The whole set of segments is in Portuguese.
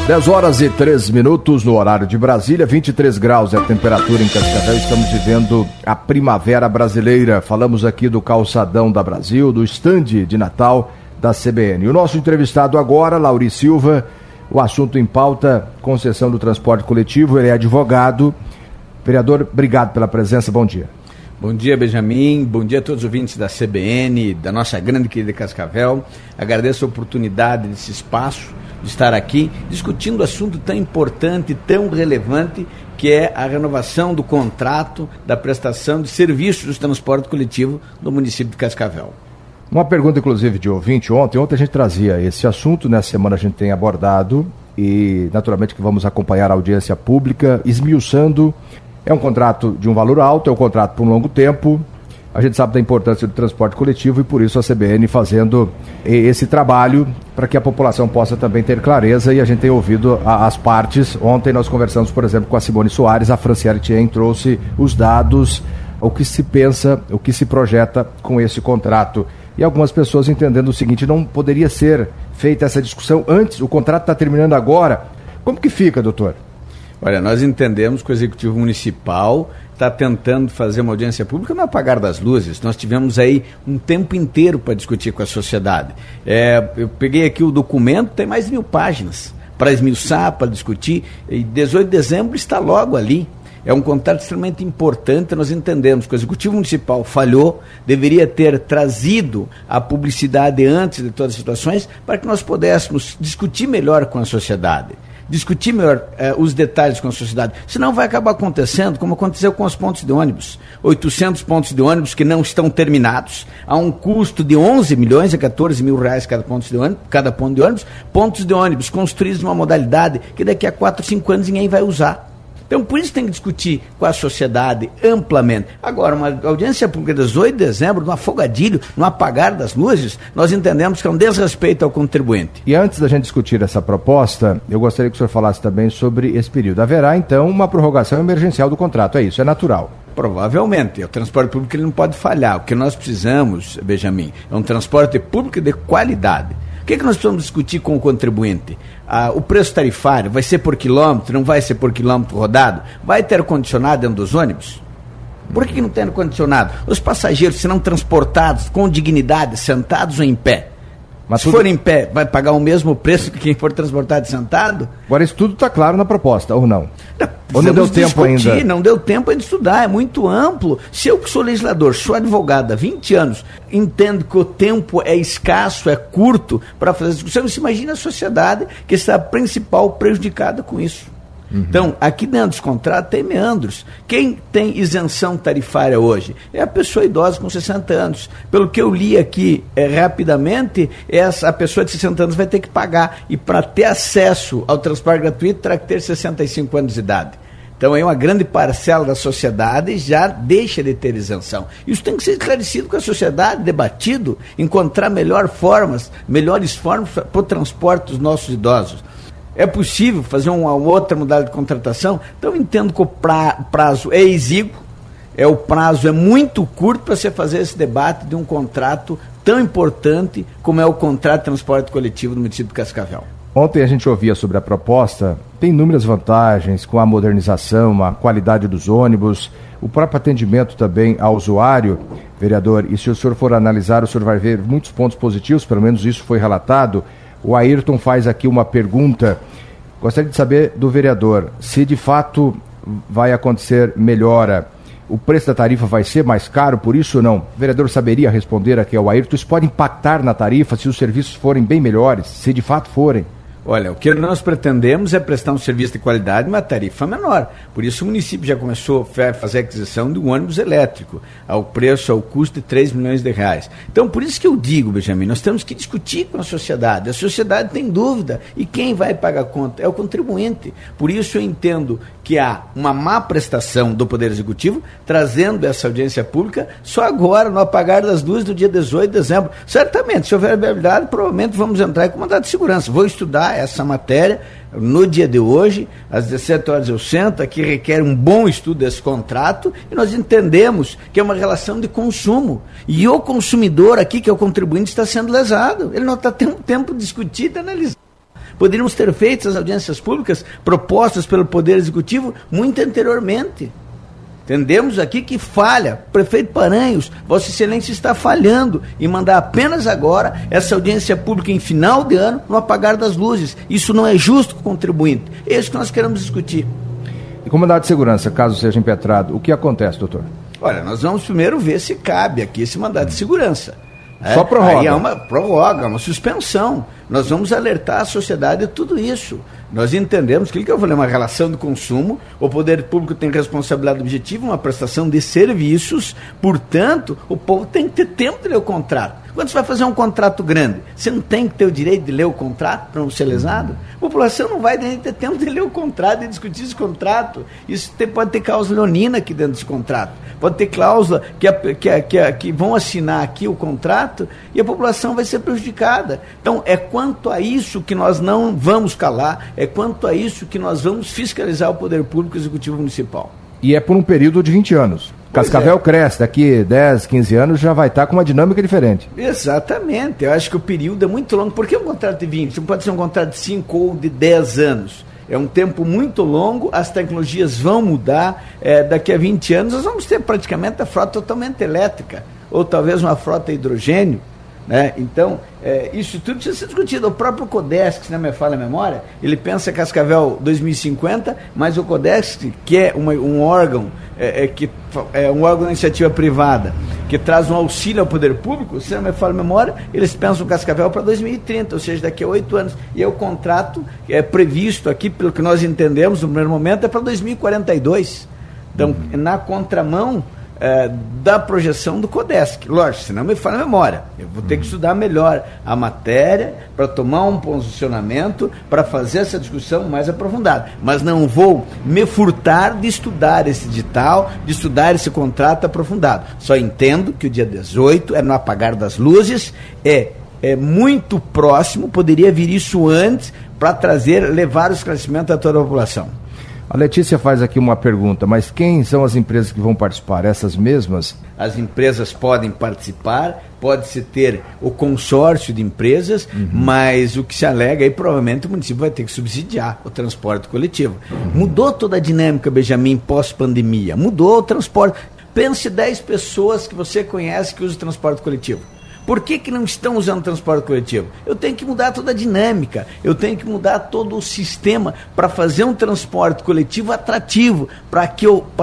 10h03 no horário de Brasília, 23 graus é a temperatura em Cascavel. Estamos vivendo a primavera brasileira. Falamos aqui do calçadão da Brasil, do estande de Natal da CBN. O nosso entrevistado agora, Lauri Silva, o assunto em pauta, concessão do transporte coletivo. Ele é advogado. Vereador, obrigado pela presença, bom dia. Bom dia, Benjamin, bom dia a todos os ouvintes da CBN, da nossa grande querida Cascavel. Agradeço a oportunidade desse espaço, de estar aqui discutindo um assunto tão importante, tão relevante, que é a renovação do contrato da prestação de serviços do transporte coletivo do município de Cascavel. Uma pergunta, inclusive, de ouvinte ontem a gente trazia esse assunto, nessa semana a gente tem abordado e, naturalmente, que vamos acompanhar a audiência pública, esmiuçando. É um contrato de um valor alto, é um contrato por um longo tempo. A gente sabe da importância do transporte coletivo e por isso a CBN fazendo esse trabalho para que a população possa também ter clareza, e a gente tem ouvido as partes. Ontem nós conversamos, por exemplo, com a Simone Soares, a Franciele Tien trouxe os dados, o que se pensa, o que se projeta com esse contrato. E algumas pessoas entendendo o seguinte: não poderia ser feita essa discussão antes, o contrato está terminando agora. Como que fica, doutor? Olha, nós entendemos que o Executivo Municipal está tentando fazer uma audiência pública no apagar das luzes. Nós tivemos aí um tempo inteiro para discutir com a sociedade. Eu peguei aqui o documento, tem mais de 1000 páginas para esmiuçar, para discutir, e 18 de dezembro está logo ali. É um contrato extremamente importante. Nós entendemos que o Executivo Municipal falhou, deveria ter trazido a publicidade antes de todas as situações para que nós pudéssemos discutir melhor com a sociedade. Discutir melhor os detalhes com a sociedade. Senão vai acabar acontecendo como aconteceu com os pontos de ônibus. 800 pontos de ônibus que não estão terminados, a um custo de 11 milhões a 14 mil reais cada ponto de ônibus, pontos de ônibus construídos numa modalidade que daqui a 4, 5 anos ninguém vai usar. Então, por isso tem que discutir com a sociedade amplamente. Agora, uma audiência pública 18 de dezembro, no afogadilho, no apagar das luzes, nós entendemos que é um desrespeito ao contribuinte. E antes da gente discutir essa proposta, eu gostaria que o senhor falasse também sobre esse período. Haverá, então, uma prorrogação emergencial do contrato, é isso, é natural? Provavelmente. O transporte público ele não pode falhar. O que nós precisamos, Benjamin, é um transporte público de qualidade. O que nós precisamos discutir com o contribuinte? O preço tarifário vai ser por quilômetro, não vai ser por quilômetro rodado? Vai ter ar-condicionado dentro dos ônibus? Por que não tem ar-condicionado? Os passageiros serão transportados com dignidade, sentados ou em pé? Mas se for em pé, vai pagar o mesmo preço que quem for transportado sentado? Agora, isso tudo está claro na proposta, ou não? Ou não deu tempo ainda? Não deu tempo ainda de estudar, é muito amplo. Se eu que sou legislador, sou advogado há 20 anos, entendo que o tempo é escasso, é curto para fazer essa discussão, você imagina a sociedade que está a principal prejudicada com isso. Então, aqui dentro dos contratos tem meandros. Quem tem isenção tarifária hoje é a pessoa idosa com 60 anos. Pelo que eu li aqui rapidamente, a pessoa de 60 anos vai ter que pagar. E para ter acesso ao transporte gratuito, terá que ter 65 anos de idade. Então, aí uma grande parcela da sociedade já deixa de ter isenção. Isso tem que ser esclarecido com a sociedade, debatido, encontrar melhores formas para o transporte dos nossos idosos. É possível fazer uma outra modalidade de contratação? Então, eu entendo que o prazo é exíguo, o prazo é muito curto para você fazer esse debate de um contrato tão importante como é o contrato de transporte coletivo do município de Cascavel. Ontem a gente ouvia sobre a proposta, tem inúmeras vantagens com a modernização, a qualidade dos ônibus, o próprio atendimento também ao usuário, vereador, e se o senhor for analisar, o senhor vai ver muitos pontos positivos, pelo menos isso foi relatado. O Ayrton faz aqui uma pergunta. Gostaria de saber do vereador se de fato vai acontecer melhora. O preço da tarifa vai ser mais caro, por isso ou não? O vereador saberia responder aqui ao Ayrton. Isso pode impactar na tarifa se os serviços forem bem melhores, se de fato forem? Olha, o que nós pretendemos é prestar um serviço de qualidade e uma tarifa menor. Por isso o município já começou a fazer a aquisição de um ônibus elétrico, ao custo de 3 milhões de reais. Então, por isso que eu digo, Benjamin, nós temos que discutir com a sociedade. A sociedade tem dúvida. E quem vai pagar a conta? É o contribuinte. Por isso eu entendo que há uma má prestação do Poder Executivo, trazendo essa audiência pública só agora, no apagar das luzes do dia 18 de dezembro. Certamente, se houver viabilidade, provavelmente vamos entrar com mandado de segurança. Vou estudar essa matéria no dia de hoje, às 17 horas eu sento, aqui requer um bom estudo desse contrato, e nós entendemos que é uma relação de consumo, e o consumidor aqui, que é o contribuinte, está sendo lesado, ele não está tendo tempo de discutir e de analisar. Poderíamos ter feito as audiências públicas propostas pelo Poder Executivo muito anteriormente. Entendemos aqui que falha. Prefeito Paranhos, Vossa Excelência está falhando em mandar apenas agora essa audiência pública em final de ano no apagar das luzes. Isso não é justo com o contribuinte. É isso que nós queremos discutir. E como mandado de segurança, caso seja impetrado, o que acontece, doutor? Olha, nós vamos primeiro ver se cabe aqui esse mandado de segurança. Só prorroga. Aí é uma suspensão. Nós vamos alertar a sociedade de tudo isso. Nós entendemos que aquilo que eu falei, uma relação de consumo, o poder público tem responsabilidade objetiva, uma prestação de serviços, portanto, o povo tem que ter tempo de ler o contrato. Quando você vai fazer um contrato grande, você não tem que ter o direito de ler o contrato para não ser lesado? A população não vai ter tempo de ler o contrato, de discutir esse contrato. Isso pode ter cláusula leonina aqui dentro desse contrato. Pode ter cláusula que vão assinar aqui o contrato e a população vai ser prejudicada. Então, é quanto a isso que nós não vamos calar, é quanto a isso que nós vamos fiscalizar o Poder Público Executivo Municipal. E é por um período de 20 anos. Cascavel cresce, daqui 10, 15 anos já vai estar com uma dinâmica diferente. Exatamente, eu acho que o período é muito longo. Por que um contrato de 20? Não pode ser um contrato de 5 ou de 10 anos. É um tempo muito longo, as tecnologias vão mudar, daqui a 20 anos nós vamos ter praticamente a frota totalmente elétrica, ou talvez uma frota a hidrogênio. Né? Então, isso tudo precisa ser discutido. O próprio CODESC, se não me falha a memória, ele pensa Cascavel 2050, mas o CODESC, que é um órgão, um órgão de iniciativa privada, que traz um auxílio ao poder público, se não me falha a memória, eles pensam Cascavel para 2030, ou seja, daqui a 8 anos. E o contrato é previsto aqui, pelo que nós entendemos no primeiro momento, é para 2042. Então, na contramão da projeção do CODESC. Lógico, se não me falha a memória, eu vou ter que estudar melhor a matéria para tomar um posicionamento, para fazer essa discussão mais aprofundada. Mas não vou me furtar de estudar esse edital, de estudar esse contrato aprofundado. Só entendo que o dia 18 é no apagar das luzes, é muito próximo, poderia vir isso antes para levar o esclarecimento a toda a população. A Letícia faz aqui uma pergunta, mas quem são as empresas que vão participar? Essas mesmas? As empresas podem participar, pode-se ter o consórcio de empresas, mas o que se alega aí, provavelmente o município vai ter que subsidiar o transporte coletivo. Mudou toda a dinâmica, Benjamin, pós-pandemia. Mudou o transporte. Pense 10 pessoas que você conhece que usam o transporte coletivo. Por que não estão usando o transporte coletivo? Eu tenho que mudar toda a dinâmica, eu tenho que mudar todo o sistema para fazer um transporte coletivo atrativo, para que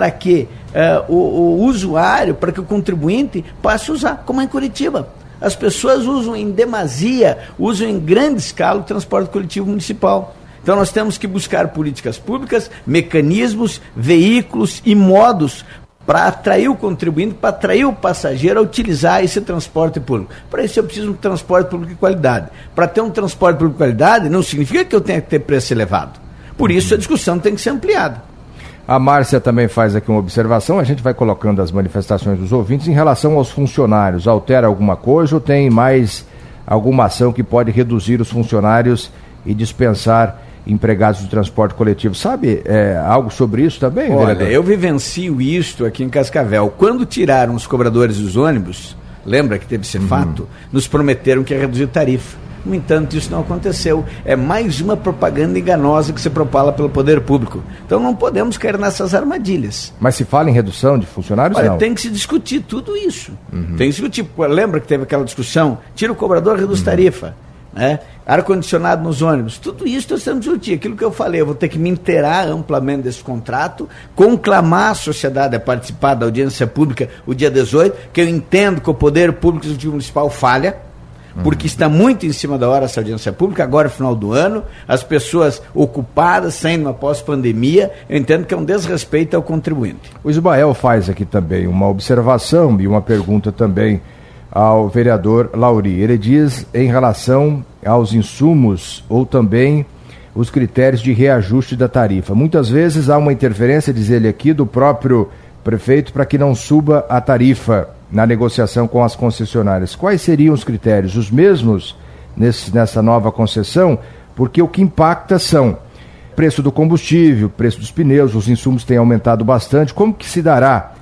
o usuário, para que o contribuinte passe a usar, como é em Curitiba. As pessoas usam em demasia, usam em grande escala o transporte coletivo municipal. Então nós temos que buscar políticas públicas, mecanismos, veículos e modos para atrair o contribuinte, para atrair o passageiro a utilizar esse transporte público. Para isso eu preciso de um transporte público de qualidade. Para ter um transporte público de qualidade não significa que eu tenha que ter preço elevado. Por isso a discussão tem que ser ampliada. A Márcia também faz aqui uma observação, a gente vai colocando as manifestações dos ouvintes em relação aos funcionários. Altera alguma coisa ou tem mais alguma ação que pode reduzir os funcionários e dispensar empregados do transporte coletivo? Sabe algo sobre isso também, Olha, vereador? Eu vivencio isto aqui em Cascavel. Quando tiraram os cobradores dos ônibus, lembra que teve esse fato? Nos prometeram que ia reduzir tarifa. No entanto, isso não aconteceu. É mais uma propaganda enganosa que se propala pelo poder público. Então não podemos cair nessas armadilhas. Mas se fala em redução de funcionários, Olha, não? tem que se discutir tudo isso. Tem que se discutir. Lembra que teve aquela discussão? Tira o cobrador, reduz tarifa. Ar-condicionado nos ônibus, tudo isso nós temos que discutir. Aquilo que eu falei, eu vou ter que me inteirar amplamente desse contrato, conclamar a sociedade a participar da audiência pública o dia 18, que eu entendo que o Poder Público Executivo Municipal falha, porque está muito em cima da hora essa audiência pública, agora é final do ano, as pessoas ocupadas, saindo após pandemia, eu entendo que é um desrespeito ao contribuinte. O Ismael faz aqui também uma observação e uma pergunta também ao vereador Lauri. Ele diz em relação aos insumos ou também os critérios de reajuste da tarifa. Muitas vezes há uma interferência, diz ele aqui, do próprio prefeito para que não suba a tarifa na negociação com as concessionárias. Quais seriam os critérios? Os mesmos nessa nova concessão? Porque o que impacta são preço do combustível, preço dos pneus, os insumos têm aumentado bastante. Como que se dará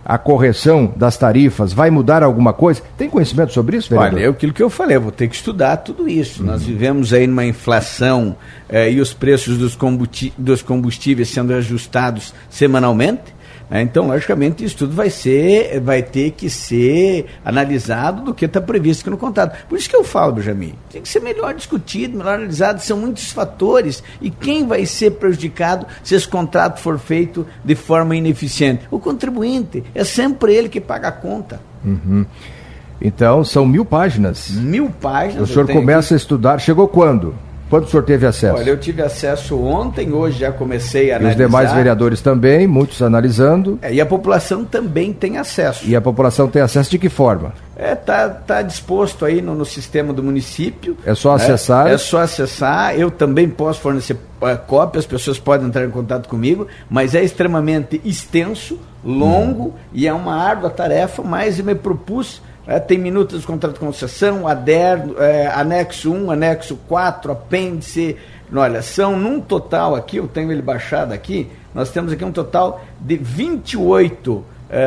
a correção das tarifas vai mudar alguma coisa? Tem conhecimento sobre isso, vereador? Olha, é aquilo que eu falei, eu vou ter que estudar tudo isso. Nós vivemos aí numa inflação e os preços dos combustíveis sendo ajustados semanalmente. Então, logicamente, isso tudo vai ter que ser analisado do que está previsto aqui no contrato. Por isso que eu falo, Benjamin, tem que ser melhor discutido, melhor analisado, são muitos fatores. E quem vai ser prejudicado se esse contrato for feito de forma ineficiente? O contribuinte, é sempre ele que paga a conta. Então, são 1000 páginas. 1000 páginas. O senhor começa a estudar, chegou quando? Quando o senhor teve acesso? Olha, eu tive acesso ontem, hoje já comecei a analisar. E os demais vereadores também, muitos analisando. E a população também tem acesso. E a população tem acesso de que forma? Tá disposto aí no sistema do município. É só acessar? É só acessar. Eu também posso fornecer cópia, as pessoas podem entrar em contato comigo, mas é extremamente extenso, longo e é uma árdua tarefa, mas eu me propus. Tem minutas do contrato de concessão, anexo 1, anexo 4, apêndice. Olha, são num total aqui, eu tenho ele baixado aqui, nós temos aqui um total de 28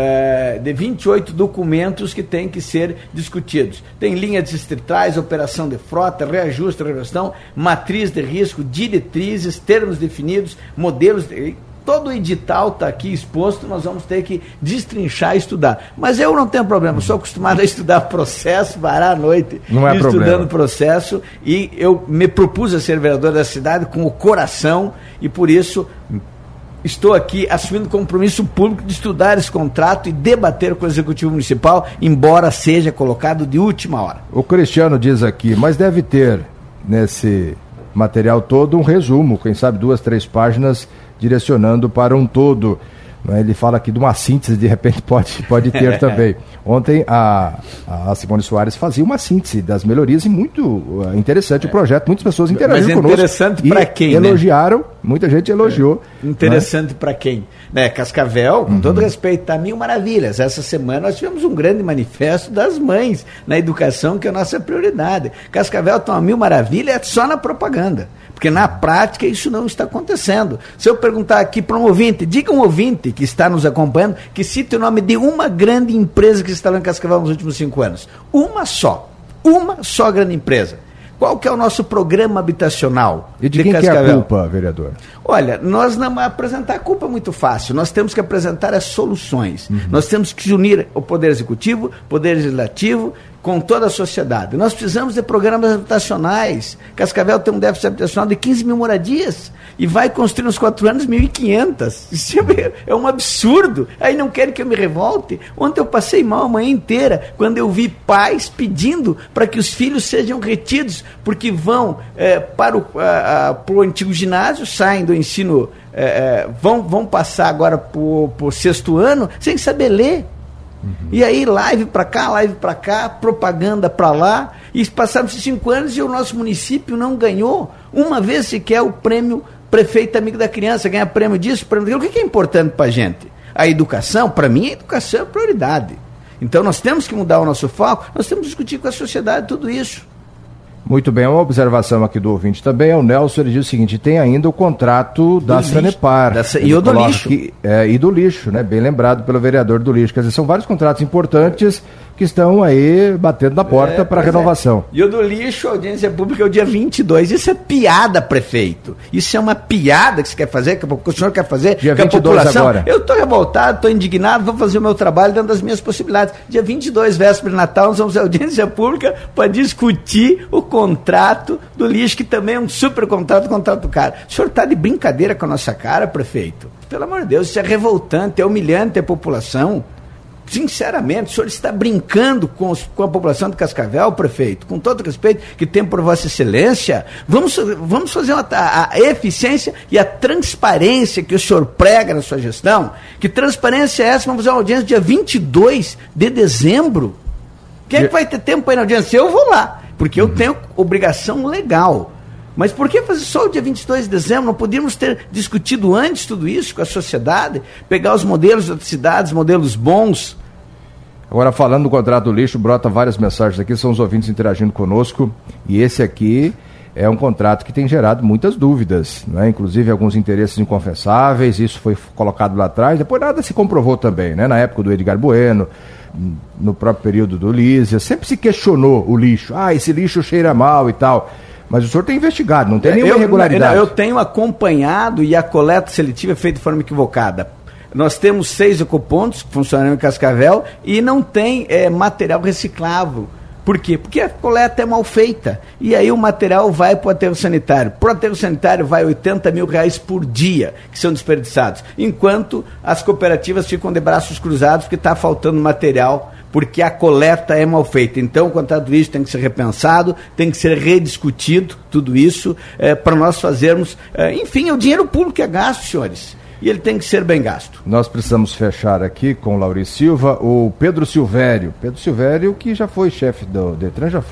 documentos que têm que ser discutidos. Tem linhas distritais, operação de frota, reajuste, regulação, matriz de risco, diretrizes, termos definidos, modelos todo o edital está aqui exposto, nós vamos ter que destrinchar e estudar. Mas eu não tenho problema, sou acostumado a estudar processo, varar a noite estudando processo, e eu me propus a ser vereador da cidade com o coração, e por isso estou aqui assumindo compromisso público de estudar esse contrato e debater com o Executivo Municipal, embora seja colocado de última hora. O Cristiano diz aqui, mas deve ter nesse material todo um resumo, quem sabe 2, 3 páginas direcionando para um todo. Ele fala aqui de uma síntese, de repente pode ter também. Ontem a Simone Soares fazia uma síntese das melhorias e muito interessante o projeto, muitas pessoas interagiram conosco. Mas interessante para quem, elogiaram, muita gente elogiou. Interessante para quem? Cascavel, com todo respeito, está 1000 maravilhas. Essa semana nós tivemos um grande manifesto das mães na educação, que é a nossa prioridade. Cascavel está 1000 maravilhas só na propaganda, porque na prática isso não está acontecendo. Se eu perguntar aqui para um ouvinte, diga um ouvinte que está nos acompanhando, que cite o nome de uma grande empresa que se instalou em Cascavel nos últimos 5 anos. Uma só grande empresa. Qual que é o nosso programa habitacional? E de quem Cascavel? Que é a culpa, vereador? Olha, nós não apresentar a culpa é muito fácil, nós temos que apresentar as soluções. Nós temos que unir o Poder Executivo, o Poder Legislativo, com toda a sociedade. Nós precisamos de programas habitacionais. Cascavel tem um déficit habitacional de 15 mil moradias e vai construir nos 4 anos 1.500. Isso é um absurdo. Aí não querem que eu me revolte. Ontem eu passei mal a manhã inteira quando eu vi pais pedindo para que os filhos sejam retidos, porque vão para o antigo ginásio, saem do ensino, vão passar agora para o 6º ano sem saber ler. E aí live para cá, propaganda para lá, e passaram-se 5 anos e o nosso município não ganhou uma vez sequer o prêmio Prefeito Amigo da Criança, ganhar prêmio disso, prêmio daquilo. O que é importante para a gente? A educação, para mim a educação é prioridade. Então nós temos que mudar o nosso foco, nós temos que discutir com a sociedade tudo isso. Muito bem, uma observação aqui do ouvinte também, o Nelson, ele diz o seguinte, tem ainda o contrato da Sanepar. E o do lixo. E do lixo, né? Bem lembrado pelo vereador do lixo. Quer dizer, são vários contratos importantes que estão aí batendo na porta para renovação. E o do lixo, a audiência pública é o dia 22. Isso é piada, prefeito. Isso é uma piada que você quer fazer, que o senhor quer fazer, dia que 22 a população... agora. Eu estou revoltado, estou indignado, vou fazer o meu trabalho dentro das minhas possibilidades. Dia 22, véspera de Natal, nós vamos à audiência pública para discutir o contrato do lixo, que também é um super contrato caro. O senhor está de brincadeira com a nossa cara, prefeito? Pelo amor de Deus, isso é revoltante, é humilhante a população. Sinceramente, o senhor está brincando com a população de Cascavel, prefeito, com todo respeito que tem por Vossa Excelência. Vamos fazer a eficiência e a transparência que o senhor prega na sua gestão. Que transparência é essa? Vamos fazer uma audiência dia 22 de dezembro. Quem é que vai ter tempo para ir na audiência? Eu vou lá, porque eu tenho obrigação legal. Mas por que fazer só o dia 22 de dezembro? Não podíamos ter discutido antes tudo isso com a sociedade? Pegar os modelos das cidades, modelos bons. Agora, falando do contrato do lixo, brota várias mensagens aqui, são os ouvintes interagindo conosco. E esse aqui é um contrato que tem gerado muitas dúvidas, né? Inclusive alguns interesses inconfessáveis, isso foi colocado lá atrás, depois nada se comprovou também, né? Na época do Edgar Bueno, no próprio período do Lísia, sempre se questionou o lixo, esse lixo cheira mal e tal, mas o senhor tem investigado, não tem nenhuma irregularidade. Eu tenho acompanhado e a coleta seletiva é feita de forma equivocada. Nós temos 6 ecopontos que funcionam em Cascavel e não tem material reciclável. Por quê? Porque a coleta é mal feita. E aí o material vai para o aterro sanitário. Para o aterro sanitário vai R$80 mil por dia que são desperdiçados. Enquanto as cooperativas ficam de braços cruzados porque está faltando material, porque a coleta é mal feita. Então o contrato turístico tem que ser repensado, tem que ser rediscutido, tudo isso, para nós fazermos... enfim, é o dinheiro público que é gasto, senhores. E ele tem que ser bem gasto. Nós precisamos fechar aqui com o Lauri Silva, o Pedro Silvério. Pedro Silvério, que já foi chefe do Detran, já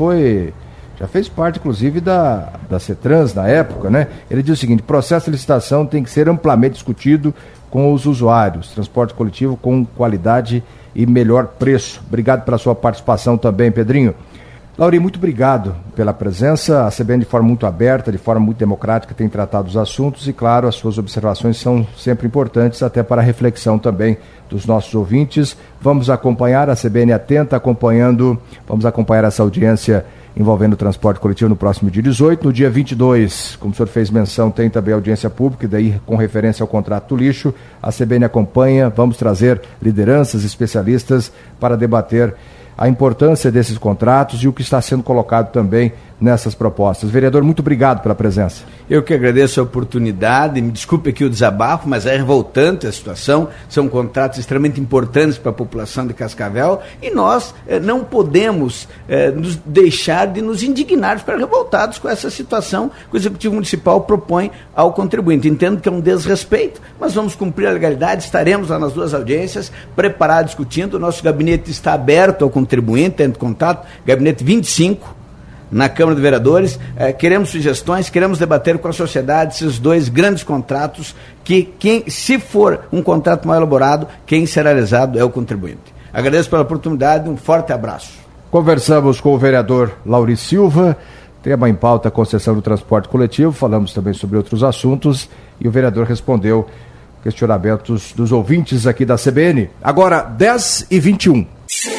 fez parte, inclusive, da CETRANS na época, né? Ele diz o seguinte: processo de licitação tem que ser amplamente discutido com os usuários, transporte coletivo com qualidade e melhor preço. Obrigado pela sua participação também, Pedrinho. Lauri, muito obrigado pela presença. A CBN, de forma muito aberta, de forma muito democrática, tem tratado os assuntos e, claro, as suas observações são sempre importantes, até para a reflexão também dos nossos ouvintes. Vamos acompanhar, a CBN atenta, vamos acompanhar essa audiência envolvendo o transporte coletivo no próximo dia 18. No dia 22, como o senhor fez menção, tem também audiência pública, e daí com referência ao contrato do lixo. A CBN acompanha, vamos trazer lideranças, especialistas para debater a importância desses contratos e o que está sendo colocado também nessas propostas. Vereador, muito obrigado pela presença. Eu que agradeço a oportunidade, me desculpe aqui o desabafo, mas é revoltante a situação, são contratos extremamente importantes para a população de Cascavel e nós não podemos nos deixar de nos indignar, ficar revoltados com essa situação que o Executivo Municipal propõe ao contribuinte. Entendo que é um desrespeito, mas vamos cumprir a legalidade, estaremos lá nas 2 audiências, preparados, discutindo, o nosso gabinete está aberto ao contribuinte, entra em contato, gabinete 25, na Câmara de Vereadores, queremos sugestões, queremos debater com a sociedade esses 2 grandes contratos, se for um contrato mal elaborado, quem será lesado é o contribuinte. Agradeço pela oportunidade, um forte abraço. Conversamos com o vereador Lauri Silva, tema em pauta a concessão do transporte coletivo, falamos também sobre outros assuntos e o vereador respondeu questionamentos dos ouvintes aqui da CBN. Agora, 10h21.